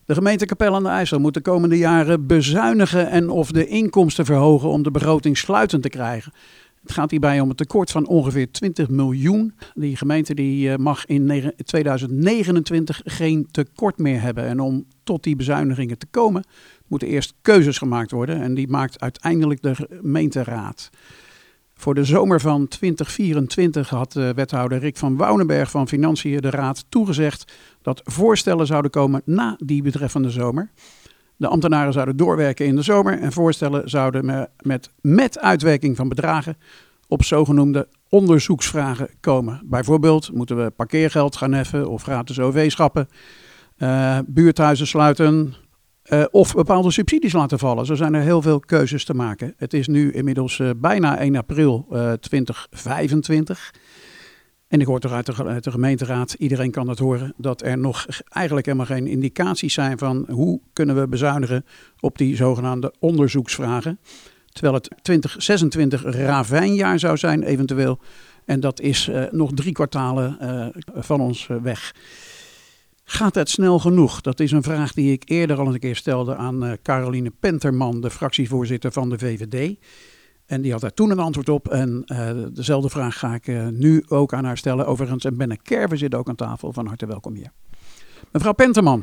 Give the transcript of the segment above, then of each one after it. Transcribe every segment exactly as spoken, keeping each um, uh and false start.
De gemeente Capelle aan de IJssel moet de komende jaren bezuinigen en of de inkomsten verhogen om de begroting sluitend te krijgen. Het gaat hierbij om een tekort van ongeveer twintig miljoen. Die gemeente die mag in tweeduizend negenentwintig geen tekort meer hebben. En om tot die bezuinigingen te komen, moeten eerst keuzes gemaakt worden. En die maakt uiteindelijk de gemeenteraad. Voor de zomer van twintig vierentwintig had de wethouder Rick van Woudenberg van Financiën de raad toegezegd dat voorstellen zouden komen na die betreffende zomer. De ambtenaren zouden doorwerken in de zomer en voorstellen zouden met, met uitwerking van bedragen op zogenoemde onderzoeksvragen komen. Bijvoorbeeld moeten we parkeergeld gaan heffen of gratis O V schappen, uh, buurthuizen sluiten uh, of bepaalde subsidies laten vallen. Zo zijn er heel veel keuzes te maken. Het is nu inmiddels uh, bijna één april uh, twintig vijfentwintig. En ik hoor toch uit de, uit de gemeenteraad, iedereen kan het horen, dat er nog eigenlijk helemaal geen indicaties zijn van hoe kunnen we bezuinigen op die zogenaamde onderzoeksvragen. Terwijl het twintig zesentwintig ravijnjaar zou zijn eventueel. En dat is uh, nog drie kwartalen uh, van ons uh, weg. Gaat het snel genoeg? Dat is een vraag die ik eerder al een keer stelde aan uh, Caroline Penterman, de fractievoorzitter van de V V D. En die had daar toen een antwoord op. En uh, dezelfde vraag ga ik uh, nu ook aan haar stellen. Overigens, en Benne Kerven zit ook aan tafel. Van harte welkom hier. Mevrouw Penterman,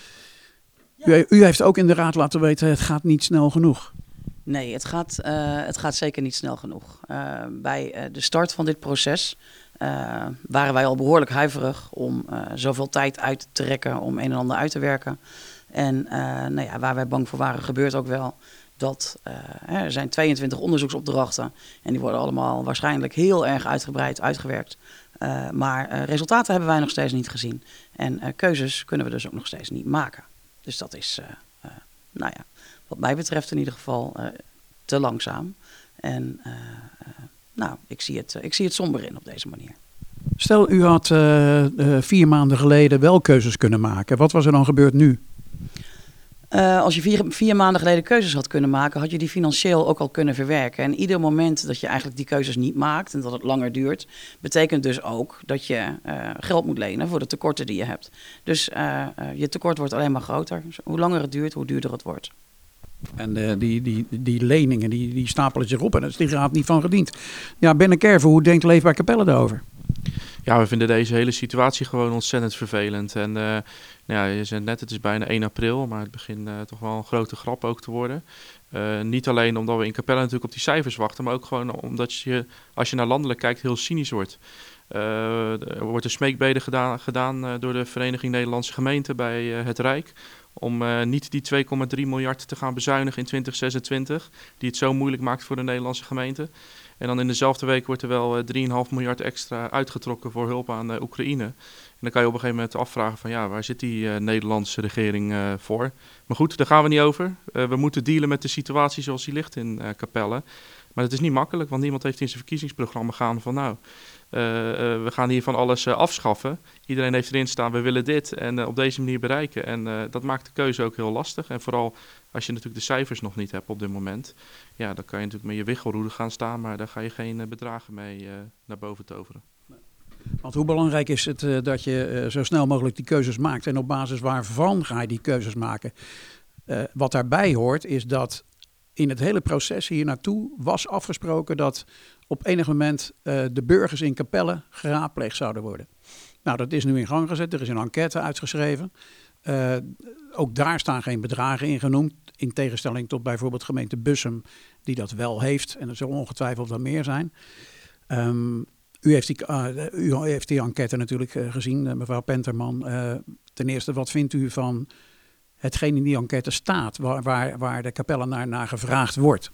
ja. u, u heeft ook in de raad laten weten, het gaat niet snel genoeg. Nee, het gaat, uh, het gaat zeker niet snel genoeg. Uh, bij uh, de start van dit proces uh, waren wij al behoorlijk huiverig om uh, zoveel tijd uit te rekken om een en ander uit te werken. En uh, nou ja, waar wij bang voor waren, gebeurt ook wel. Dat, uh, er zijn tweeëntwintig onderzoeksopdrachten en die worden allemaal waarschijnlijk heel erg uitgebreid uitgewerkt. Uh, maar uh, resultaten hebben wij nog steeds niet gezien. En uh, keuzes kunnen we dus ook nog steeds niet maken. Dus dat is, uh, uh, nou ja, wat mij betreft in ieder geval uh, te langzaam. En uh, uh, nou, ik zie, het, uh, ik zie het somber in op deze manier. Stel, u had uh, uh, vier maanden geleden wel keuzes kunnen maken. Wat was er dan gebeurd nu? Uh, als je vier, vier maanden geleden keuzes had kunnen maken, had je die financieel ook al kunnen verwerken. En ieder moment dat je eigenlijk die keuzes niet maakt en dat het langer duurt, betekent dus ook dat je uh, geld moet lenen voor de tekorten die je hebt. Dus uh, uh, je tekort wordt alleen maar groter. Dus hoe langer het duurt, hoe duurder het wordt. En uh, die, die, die leningen, die, die stapelen zich op en daar is die raad niet van gediend. Ja, Benne Kerven, hoe denkt Leefbaar Capelle daarover? Ja, we vinden deze hele situatie gewoon ontzettend vervelend. En uh, nou ja, je zei net, het is bijna één april, maar het begint uh, toch wel een grote grap ook te worden. Uh, niet alleen omdat we in Capelle natuurlijk op die cijfers wachten, maar ook gewoon omdat je, als je naar landelijk kijkt, heel cynisch wordt. Uh, er wordt een smeekbede gedaan, gedaan uh, door de Vereniging Nederlandse Gemeenten bij uh, het Rijk om uh, niet die twee komma drie miljard te gaan bezuinigen in twintig zesentwintig, die het zo moeilijk maakt voor de Nederlandse gemeenten. En dan in dezelfde week wordt er wel uh, drie komma vijf miljard extra uitgetrokken voor hulp aan uh, Oekraïne. En dan kan je op een gegeven moment afvragen van ja, waar zit die uh, Nederlandse regering uh, voor? Maar goed, daar gaan we niet over. Uh, we moeten dealen met de situatie zoals die ligt in uh, Capelle. Maar het is niet makkelijk, want niemand heeft in zijn verkiezingsprogramma gaan van nou, uh, uh, we gaan hier van alles uh, afschaffen. Iedereen heeft erin staan, we willen dit en uh, op deze manier bereiken. En uh, dat maakt de keuze ook heel lastig. En vooral als je natuurlijk de cijfers nog niet hebt op dit moment, ja, dan kan je natuurlijk met je wiggelroede gaan staan, maar daar ga je geen uh, bedragen mee uh, naar boven toveren. Want hoe belangrijk is het uh, dat je uh, zo snel mogelijk die keuzes maakt en op basis waarvan ga je die keuzes maken? Uh, wat daarbij hoort is dat in het hele proces hier naartoe was afgesproken dat op enig moment uh, de burgers in Capelle geraadpleegd zouden worden. Nou, dat is nu in gang gezet. Er is een enquête uitgeschreven. Uh, ook daar staan geen bedragen in genoemd. In tegenstelling tot bijvoorbeeld gemeente Bussum, die dat wel heeft. En er zullen ongetwijfeld wel meer zijn. Um, u, heeft die, uh, u heeft die enquête natuurlijk uh, gezien, uh, mevrouw Penterman. Uh, ten eerste, wat vindt u van hetgeen in die enquête staat, waar, waar, waar de Capellenaar naar gevraagd wordt?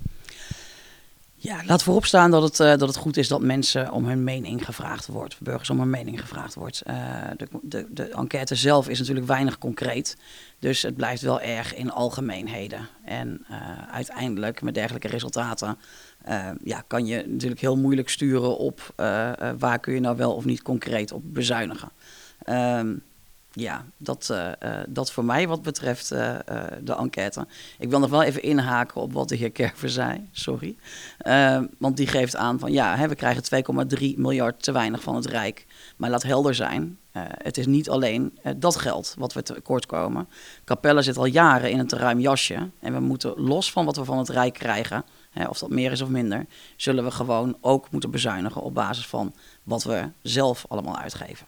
Ja, laat voorop staan dat het, uh, dat het goed is dat mensen om hun mening gevraagd wordt. Burgers om hun mening gevraagd wordt. Uh, de, de, de enquête zelf is natuurlijk weinig concreet. Dus het blijft wel erg in algemeenheden. En uh, uiteindelijk met dergelijke resultaten uh, ja, kan je natuurlijk heel moeilijk sturen op uh, uh, waar kun je nou wel of niet concreet op bezuinigen. Um, Ja, dat, uh, uh, dat voor mij wat betreft uh, uh, de enquête. Ik wil nog wel even inhaken op wat de heer Kerver zei, sorry. Uh, want die geeft aan van ja, hè, we krijgen twee komma drie miljard te weinig van het Rijk. Maar laat helder zijn, uh, het is niet alleen uh, dat geld wat we tekort komen. Capelle zit al jaren in een te ruim jasje. En we moeten los van wat we van het Rijk krijgen, hè, of dat meer is of minder, zullen we gewoon ook moeten bezuinigen op basis van wat we zelf allemaal uitgeven.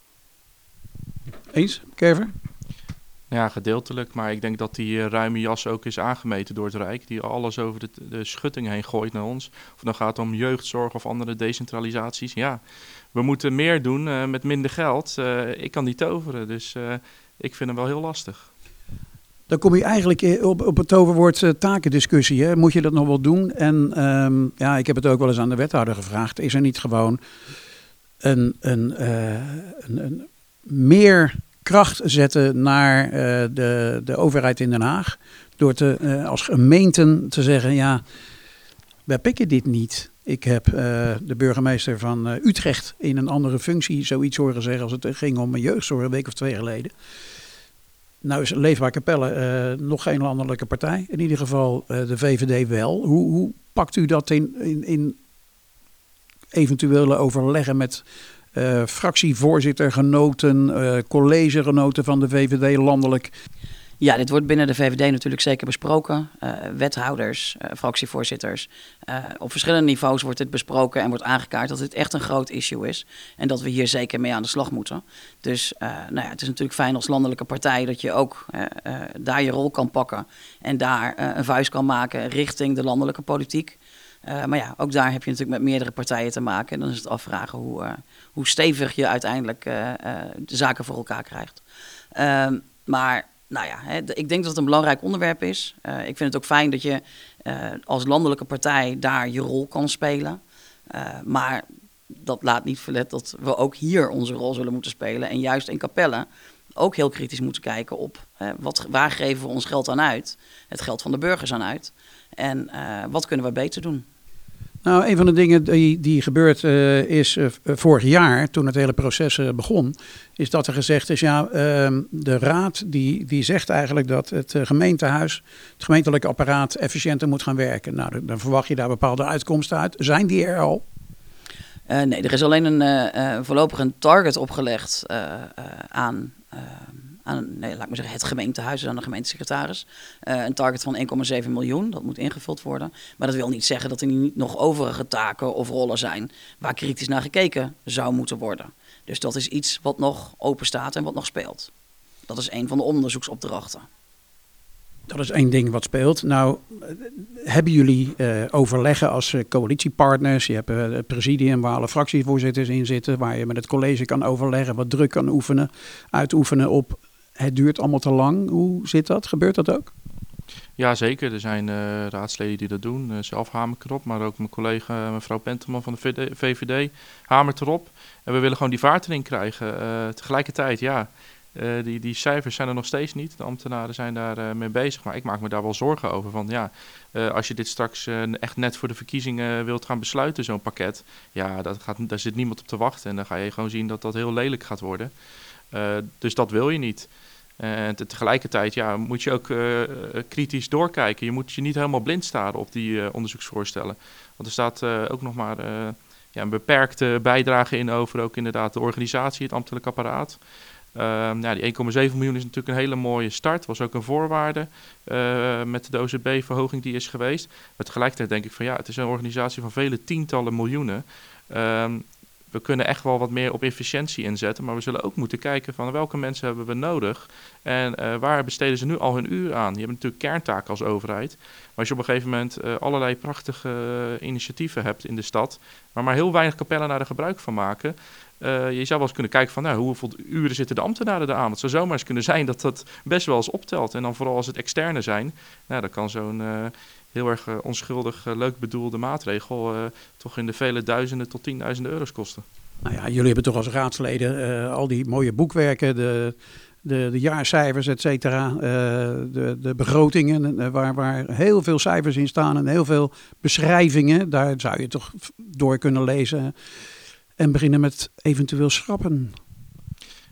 Eens, Kerver? Ja, gedeeltelijk. Maar ik denk dat die uh, ruime jas ook is aangemeten door het Rijk. Die alles over de, de schutting heen gooit naar ons. Of dan gaat het om jeugdzorg of andere decentralisaties. Ja, we moeten meer doen uh, met minder geld. Uh, ik kan niet toveren, dus uh, ik vind hem wel heel lastig. Dan kom je eigenlijk op, op het toverwoord uh, takendiscussie. Hè? Moet je dat nog wel doen? En um, ja, ik heb het ook wel eens aan de wethouder gevraagd. Is er niet gewoon een... een, uh, een, een meer kracht zetten naar uh, de, de overheid in Den Haag. Door te, uh, als gemeenten te zeggen, ja, wij pikken dit niet. Ik heb uh, de burgemeester van uh, Utrecht in een andere functie zoiets horen zeggen als het ging om een jeugdzorg een week of twee geleden. Nou is Leefbaar Capelle uh, nog geen landelijke partij. In ieder geval uh, de V V D wel. Hoe, hoe pakt u dat in, in, in eventuele overleggen met Uh, fractievoorzitter-genoten, uh, collegegenoten van de V V D landelijk? Ja, dit wordt binnen de V V D natuurlijk zeker besproken. Uh, wethouders, uh, fractievoorzitters. Uh, op verschillende niveaus wordt dit besproken en wordt aangekaart dat dit echt een groot issue is. En dat we hier zeker mee aan de slag moeten. Dus uh, nou ja, het is natuurlijk fijn als landelijke partij dat je ook uh, uh, daar je rol kan pakken. En daar uh, een vuist kan maken richting de landelijke politiek. Uh, maar ja, ook daar heb je natuurlijk met meerdere partijen te maken. En dan is het afvragen hoe, uh, hoe stevig je uiteindelijk uh, uh, de zaken voor elkaar krijgt. Uh, maar nou ja, hè, ik denk dat het een belangrijk onderwerp is. Uh, ik vind het ook fijn dat je uh, als landelijke partij daar je rol kan spelen. Uh, maar dat laat niet verlet dat we ook hier onze rol zullen moeten spelen. En juist in Capelle ook heel kritisch moeten kijken op uh, wat, waar geven we ons geld aan uit. Het geld van de burgers aan uit. En uh, wat kunnen we beter doen? Nou, een van de dingen die, die gebeurd uh, is uh, vorig jaar, toen het hele proces uh, begon, is dat er gezegd is, ja, uh, de raad die, die zegt eigenlijk dat het uh, gemeentehuis, het gemeentelijke apparaat efficiënter moet gaan werken. Nou, dan, dan verwacht je daar bepaalde uitkomsten uit. Zijn die er al? Uh, nee, er is alleen een uh, uh, voorlopig een target opgelegd uh, uh, aan... Uh, Aan, nee, laat ik maar zeggen, het gemeentehuis, aan de gemeentesecretaris. Uh, een target van één komma zeven miljoen, dat moet ingevuld worden. Maar dat wil niet zeggen dat er niet nog overige taken of rollen zijn waar kritisch naar gekeken zou moeten worden. Dus dat is iets wat nog open staat en wat nog speelt. Dat is een van de onderzoeksopdrachten. Dat is één ding wat speelt. Nou, hebben jullie uh, overleggen als uh, coalitiepartners? Je hebt uh, het presidium waar alle fractievoorzitters in zitten, waar je met het college kan overleggen, wat druk kan oefenen, uitoefenen op het duurt allemaal te lang. Hoe zit dat? Gebeurt dat ook? Ja, zeker. Er zijn uh, raadsleden die dat doen. Uh, zelf hamer ik erop, maar ook mijn collega mevrouw Pentelman van de V V D hamert erop. En we willen gewoon die vaart erin krijgen. Uh, tegelijkertijd, ja, uh, die, die cijfers zijn er nog steeds niet. De ambtenaren zijn daar uh, mee bezig, maar ik maak me daar wel zorgen over. Van, ja, uh, als je dit straks uh, echt net voor de verkiezingen wilt gaan besluiten, zo'n pakket, ja, dat gaat, daar zit niemand op te wachten. En dan ga je gewoon zien dat dat heel lelijk gaat worden. Uh, dus dat wil je niet. En te, tegelijkertijd ja, moet je ook uh, kritisch doorkijken. Je moet je niet helemaal blind staren op die uh, onderzoeksvoorstellen. Want er staat uh, ook nog maar uh, ja, een beperkte bijdrage in over ook inderdaad de organisatie, het ambtelijk apparaat. Uh, ja, die één komma zeven miljoen is natuurlijk een hele mooie start. Was ook een voorwaarde uh, met de O Z B-verhoging die is geweest. Maar tegelijkertijd denk ik van ja, het is een organisatie van vele tientallen miljoenen. Uh, We kunnen echt wel wat meer op efficiëntie inzetten, maar we zullen ook moeten kijken van welke mensen hebben we nodig en uh, waar besteden ze nu al hun uur aan. Je hebt natuurlijk kerntaken als overheid, maar als je op een gegeven moment uh, allerlei prachtige uh, initiatieven hebt in de stad, maar maar heel weinig kapellen er gebruik van maken, uh, je zou wel eens kunnen kijken van nou, hoeveel uren zitten de ambtenaren er aan. Het zou zomaar eens kunnen zijn dat dat best wel eens optelt en dan vooral als het externe zijn, nou, dan kan zo'n uh, heel erg uh, onschuldig, uh, leuk bedoelde maatregel uh, toch in de vele duizenden tot tienduizenden euro's kosten. Nou ja, jullie hebben toch als raadsleden uh, al die mooie boekwerken, de, de, de jaarcijfers, et cetera, uh, de, de begrotingen, uh, waar, waar heel veel cijfers in staan en heel veel beschrijvingen. Daar zou je toch door kunnen lezen en beginnen met eventueel schrappen.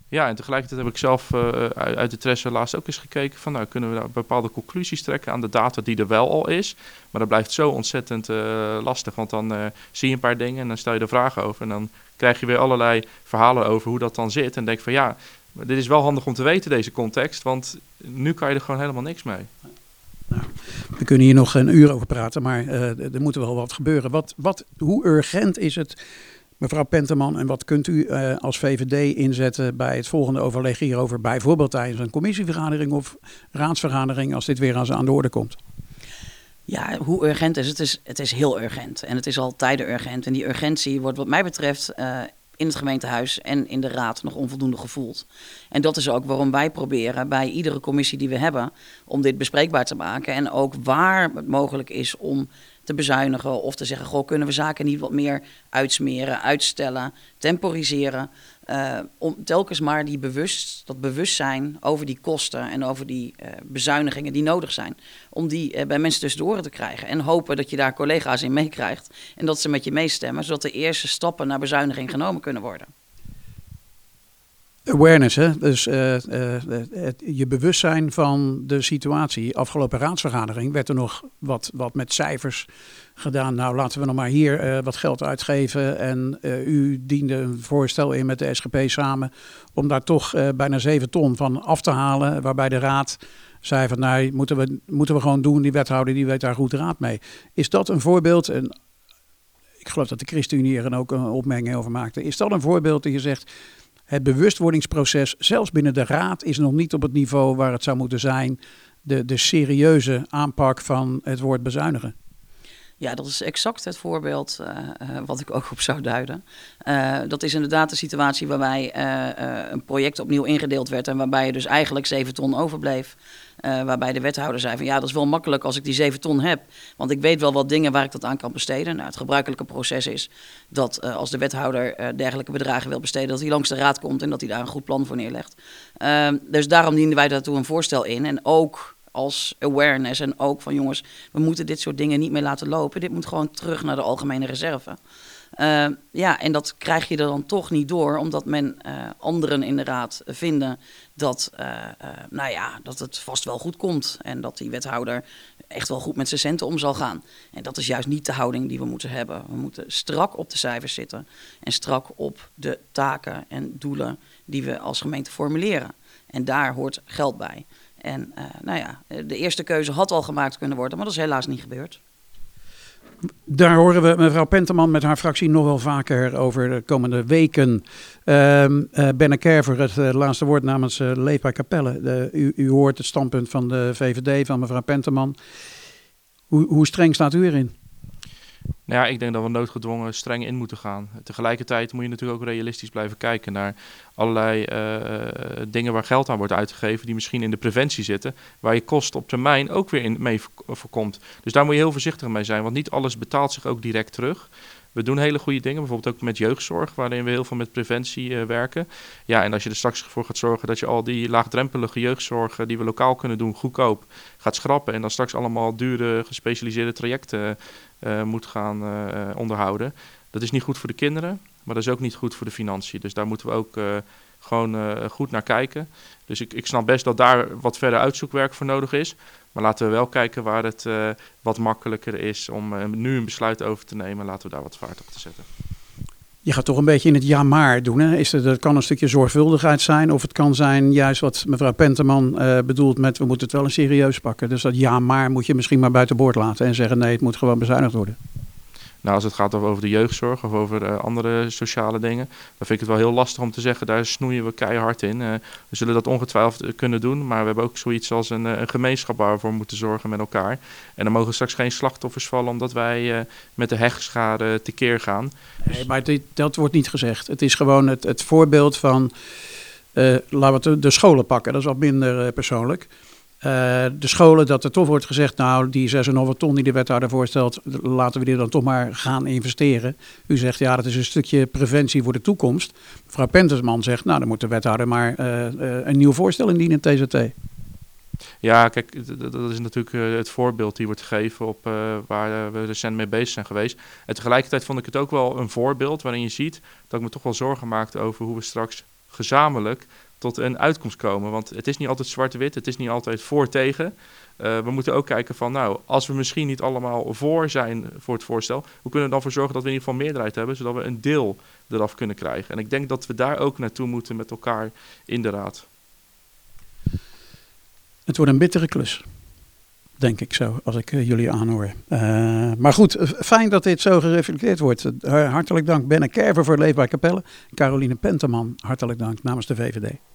Ja, en tegelijkertijd heb ik zelf uh, uit, uit de Tresse laatst ook eens gekeken van, nou, kunnen we daar bepaalde conclusies trekken aan de data die er wel al is. Maar dat blijft zo ontzettend uh, lastig, want dan uh, zie je een paar dingen en dan stel je er vragen over. En dan krijg je weer allerlei verhalen over hoe dat dan zit. En denk van, ja, dit is wel handig om te weten, deze context, want nu kan je er gewoon helemaal niks mee. Nou, we kunnen hier nog een uur over praten, maar uh, er moet wel wat gebeuren. Wat, wat, hoe urgent is het, mevrouw Penterman, en wat kunt u uh, als V V D inzetten bij het volgende overleg hierover, bijvoorbeeld tijdens een commissievergadering of raadsvergadering, als dit weer aan, aan de orde komt? Ja, hoe urgent is het? Het is, het is heel urgent en het is al tijden urgent. En die urgentie wordt wat mij betreft uh, in het gemeentehuis en in de raad nog onvoldoende gevoeld. En dat is ook waarom wij proberen bij iedere commissie die we hebben om dit bespreekbaar te maken. En ook waar het mogelijk is om te bezuinigen of te zeggen, goh, kunnen we zaken niet wat meer uitsmeren, uitstellen, temporiseren. Uh, om telkens maar die bewust, dat bewustzijn over die kosten en over die uh, bezuinigingen die nodig zijn. Om die uh, bij mensen tussendoor te krijgen. En hopen dat je daar collega's in meekrijgt en dat ze met je meestemmen, zodat de eerste stappen naar bezuiniging genomen kunnen worden. Awareness, hè? Dus uh, uh, het, je bewustzijn van de situatie. Afgelopen raadsvergadering werd er nog wat, wat met cijfers gedaan. Nou, laten we nog maar hier uh, wat geld uitgeven. En uh, u diende een voorstel in met de S G P samen om daar toch uh, bijna zeven ton van af te halen. Waarbij de raad zei van, nou, moeten we, moeten we gewoon doen. Die wethouder die weet daar goed raad mee. Is dat een voorbeeld? En ik geloof dat de ChristenUnie er ook een opmerking over maakte. Is dat een voorbeeld dat je zegt, het bewustwordingsproces, zelfs binnen de raad, is nog niet op het niveau waar het zou moeten zijn. De, de serieuze aanpak van het woord bezuinigen. Ja, dat is exact het voorbeeld uh, uh, wat ik ook op zou duiden. Uh, dat is inderdaad de situatie waarbij uh, uh, een project opnieuw ingedeeld werd en waarbij er dus eigenlijk zeven ton overbleef. Uh, waarbij de wethouder zei van ja, dat is wel makkelijk als ik die zeven ton heb. Want ik weet wel wat dingen waar ik dat aan kan besteden. Nou, het gebruikelijke proces is dat uh, als de wethouder uh, dergelijke bedragen wil besteden, dat hij langs de raad komt en dat hij daar een goed plan voor neerlegt. Uh, dus daarom dienden wij daartoe een voorstel in. En ook als awareness en ook van jongens, we moeten dit soort dingen niet meer laten lopen. Dit moet gewoon terug naar de algemene reserve. Uh, ja, en dat krijg je er dan toch niet door, omdat men uh, anderen in de raad vinden dat, uh, uh, nou ja, dat het vast wel goed komt. En dat die wethouder echt wel goed met zijn centen om zal gaan. En dat is juist niet de houding die we moeten hebben. We moeten strak op de cijfers zitten en strak op de taken en doelen die we als gemeente formuleren. En daar hoort geld bij. En uh, nou ja, de eerste keuze had al gemaakt kunnen worden, maar dat is helaas niet gebeurd. Daar horen we mevrouw Penterman met haar fractie nog wel vaker over de komende weken. Uh, uh, Benne Kerver, het uh, laatste woord namens uh, Leefbaar Capelle. De, u, u hoort het standpunt van de V V D, van mevrouw Penterman. Hoe, hoe streng staat u erin? Nou ja, ik denk dat we noodgedwongen streng in moeten gaan. Tegelijkertijd moet je natuurlijk ook realistisch blijven kijken naar allerlei uh, dingen waar geld aan wordt uitgegeven, die misschien in de preventie zitten, waar je kosten op termijn ook weer in mee voorkomt. Dus daar moet je heel voorzichtig mee zijn, want niet alles betaalt zich ook direct terug. We doen hele goede dingen, bijvoorbeeld ook met jeugdzorg, waarin we heel veel met preventie uh, werken. Ja, en als je er straks voor gaat zorgen dat je al die laagdrempelige jeugdzorg uh, die we lokaal kunnen doen, goedkoop gaat schrappen en dan straks allemaal dure gespecialiseerde trajecten uh, moet gaan uh, onderhouden. Dat is niet goed voor de kinderen, maar dat is ook niet goed voor de financiën. Dus daar moeten we ook uh, gewoon uh, goed naar kijken. Dus ik, ik snap best dat daar wat verder uitzoekwerk voor nodig is. Maar laten we wel kijken waar het uh, wat makkelijker is om uh, nu een besluit over te nemen. Laten we daar wat vaart op te zetten. Je gaat toch een beetje in het ja maar doen. Hè? Is er, dat kan een stukje zorgvuldigheid zijn. Of het kan zijn juist wat mevrouw Penterman uh, bedoelt met we moeten het wel een serieus pakken. Dus dat ja maar moet je misschien maar buiten boord laten. En zeggen nee, het moet gewoon bezuinigd worden. Nou, als het gaat over de jeugdzorg of over uh, andere sociale dingen, dan vind ik het wel heel lastig om te zeggen, daar snoeien we keihard in. Uh, we zullen dat ongetwijfeld kunnen doen, maar we hebben ook zoiets als een, een gemeenschap waar we voor moeten zorgen met elkaar. En er mogen straks geen slachtoffers vallen omdat wij uh, met de hegschade tekeer gaan. Nee, maar dit, dat wordt niet gezegd. Het is gewoon het, het voorbeeld van, uh, laten we de, de scholen pakken, dat is wat minder uh, persoonlijk. Uh, de scholen, dat er toch wordt gezegd, nou die zes komma vijf ton die de wethouder voorstelt, laten we die dan toch maar gaan investeren. U zegt ja, dat is een stukje preventie voor de toekomst. Mevrouw Penterman zegt, nou dan moet de wethouder maar uh, uh, een nieuw voorstel indienen, T Z T. Ja, kijk, dat is natuurlijk uh, het voorbeeld die wordt gegeven op uh, waar uh, we recent mee bezig zijn geweest. En tegelijkertijd vond ik het ook wel een voorbeeld waarin je ziet dat ik me toch wel zorgen maakte over hoe we straks gezamenlijk tot een uitkomst komen. Want het is niet altijd zwart-wit, het is niet altijd voor-tegen. Uh, we moeten ook kijken van, nou, als we misschien niet allemaal voor zijn voor het voorstel, hoe kunnen we dan voor zorgen dat we in ieder geval meerderheid hebben, zodat we een deel eraf kunnen krijgen. En ik denk dat we daar ook naartoe moeten met elkaar in de raad. Het wordt een bittere klus, denk ik zo, als ik uh, jullie aanhoor. Uh, maar goed, fijn dat dit zo gereflecteerd wordt. Uh, hartelijk dank Benne Kerver voor Leefbaar Capelle. Caroline Penteman, hartelijk dank namens de V V D.